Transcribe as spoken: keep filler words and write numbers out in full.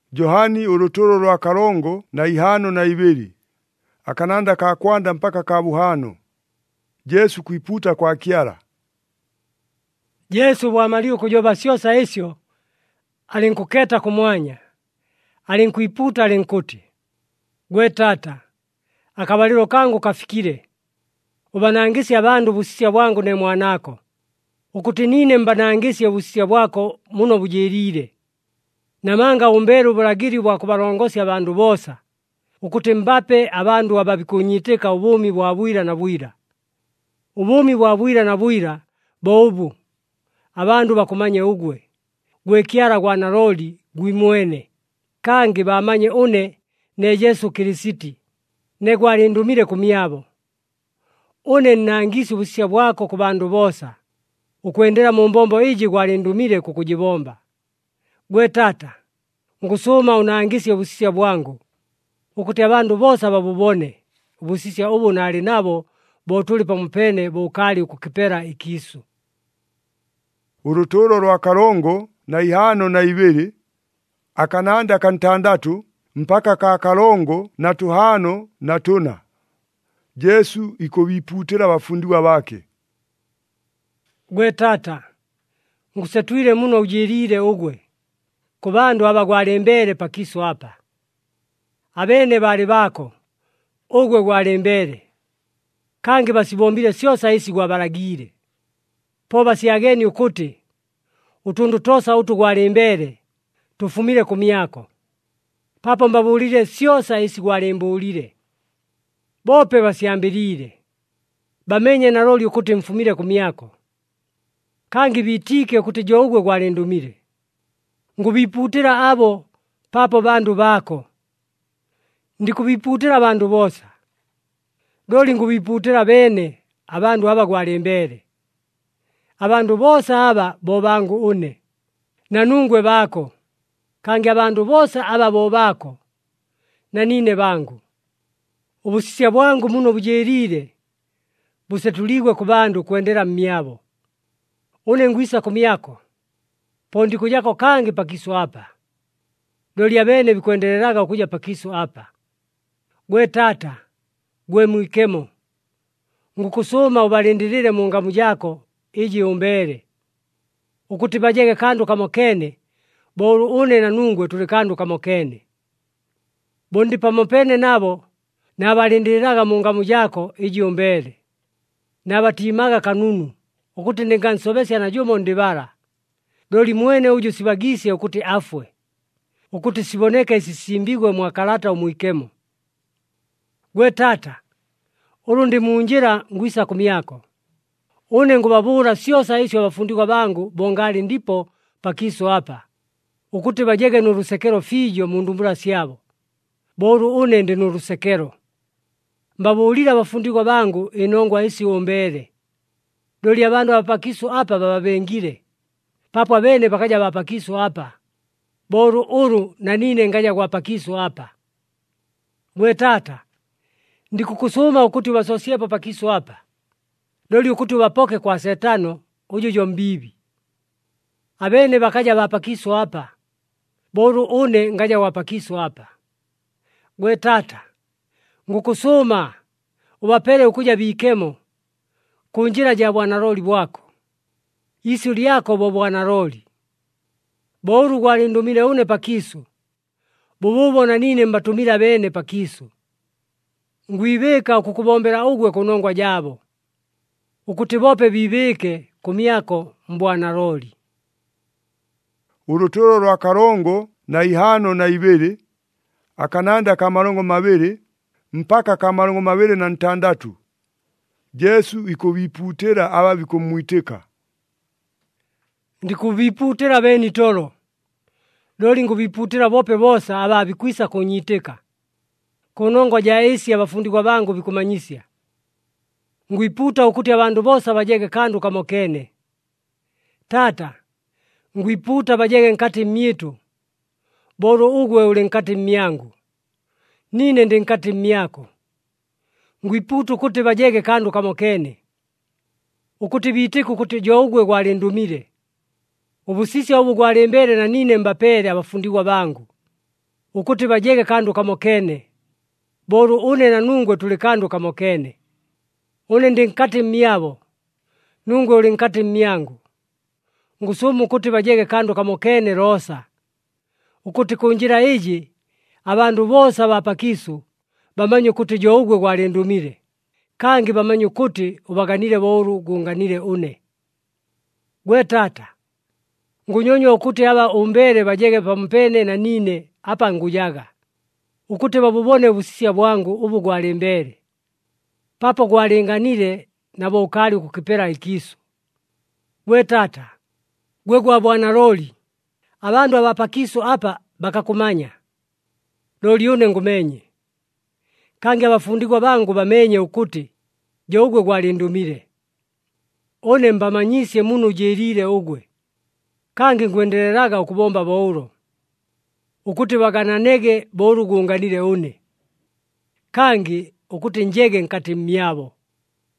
Johani uruturo rwa karongo na ihano na ibiri. Akananda ka kwanda mpaka ka buhano. Yesu kwiputa kwa kiara. Yesu bwamaliye kujoba syosa esyo, alinkuketa kumwanya. Alinkwiputa alinkuti, "Gwe Tata, akabaliro kangu kafikire. Ubanangisye abandu busisya bwangu ne mwanako. Ukuti nine mbanangisye busisya bwako muno bujerire. Namanga umbere ubulagiri bwa kubalongosya abandu bosa. Ukuti mbape abandu ababikunyitika ubumi bwa bwira na bwira. Ubumi bwa bwira na bwira bobu. Abandu bakumanye ugwe. Gwe kiara gwa naroli gwimwene. Kangi bamanye une ne Yesu Kirisiti. Ne gwalindumire kumyabo. Une nnangisi busisya bwako ku bandu bosa. Ukwendera mu mbombo iji gwalindumire kukujibomba. Gwe Tata, ngusuma unangisye busisya bwangu. Ukuti abandu bosa babubone. Busisya ubu nali nabo botuli pamupene bukali ukukipera ikisu." Uruturo rwa karongo na ihano na ibiri. Akananda kantandatu mpaka ka karongo na tuhano na tuna. Yesu iko biputira abafundiwa bake. Gwe Tata, ngusetwire muno ujirire ugwe. Ku bandu aba gwalembere pakiso apa. Abene bali bako, ugwe gwalembere. Kangi basibombile syosa isi gwabalagire. Po basiyageni ukuti, utundu tosa utu gwalembere, tufumile kumyako. Papo mbabulire syosa isi gwalembulire. Bope basiyambilire. Bamenye naroli ukuti mfumile kumyako. Kangi bitike ukuti jo ugwe gwalendumire. Ngubiputira abo papo bandu bako. Ndikubiputira bandu bosa. Doli ngubiputira bene abandu aba gwalembere. Abandu bosa aba bobangu une. Nanungwe bako. Kangi abandu bosa aba bobako. Nanine bangu. Ubusisya bwangu muno bujerire. Busetuligwe ku bandu kuendera mmyabo. Une ngwisa kumyako. Pondi kujako kangi pakiso apa. Doli ya bene bikuendeleraga ukuja pakiso apa. Gwe Tata, gwe mwikemo. Ngukusuma ubalindirire mu ngamu jako iji umbere. Ukuti bajege kandu kamokene, boru une na nungwe tuli kandu kamokene. Bondi pamopene nabo, na abalindiriraga mu ngamu jako iji umbere. Na abatimaga kanunu, ukuti ningansobesya na jumo ndibara. Doli mwene uju sibagisye ukuti afwe. Ukuti siboneke isisimbigwe mwakalata umwikemo. Gwe Tata, ulu ndi munjira ngwisa kumyako. Une ngubabura syosa isyo abafundikwa bangu bongali ndipo pakiso apa. Ukuti bajege nurusekero fijo mundumbura syabo. Boru une ndi nurusekero. Mbabulira abafundikwa bangu inongwa isi umbere. Doli abandu apakiso apa bababengire. Papo abene bakaja bapakiso apa. Boru uru na nine ngaja kwa pakiso apa. Gwe Tata, ndikukusuma ukuti wasosiepo pakiso apa. Doli ukuti wapoke kwa setano ujujo mbibi. Abene bakaja bapakiso apa. Boru une ngaja wapakiso apa. Gwe Tata, ngukusuma ubapele ukuja bikemo kunjira ja bwanaroli bwako. Isu liyako bo bwanaroli. Boru gwalindumile une pakiso. Bububo na nine mbatumila bene pakiso. Ngwibeka ukukubombera ugwe kunongwa jabo. Ukuti bope bibeke kumyako mbwanaroli. Uruturo rwa karongo na ihano na ibiri. Akananda kamarongo mabiri mpaka kamarongo mabiri na ntandatu. Yesu ikubiputira aba bikumwitika. Ndikubiputira beni tolo. Doli ngubiputira bope bosa aba bikwisa kunyitika. Kunongwa ja esi abafundikwa bangu bikumanyisya. Ngwiputa ukuti abandu bosa bajege kandu kamokene. Tata, ngwiputa bajege nkati myitu. Boru ugwe ule nkati mmyangu. Nine ndi nkati mmyako. Ngwiputa ukuti bajege kandu kamokene. Ukuti bitiku ukuti jo ugwe gwalindumire. Ubusisi obu gwalembere na nine mbapere abafundikwa bangu. ukuti bajege kandu kamokene, boru une na nungwe tuli kandu kamokene. Une ndi nkati mmyabo, nungwe uli nkati mmyangu. Ngusumu ukuti bajege kandu kamokene rosa, ukuti kunjira iji, abandu bosa bapakisu, bamanye kuti jougwe gwalindumire, kangi bamanye kuti ubaganire boru gunganire une. Gwe Tata, ngunyonyo ukuti aba umbere bajege pampene na nine apa ngujaga, ukuti babubone busisya bwangu ubu gwalimbere, papo gwalinganire nabo ukali kukipera ikisu. Gwe Tata, gwe gwa bwana loli, abandu abapakisu apa bakakumanya, loli une ngumenye, kangi abafundigwa bangu bamenye ukuti jougwe gwalindumire. One mbamanyisye munu ujirilile ugwe, kangi ngwendelelaga ukubomba bouro, ukuti bagananege boru gunganire une, kangi ukuti njege nkati mmyabo.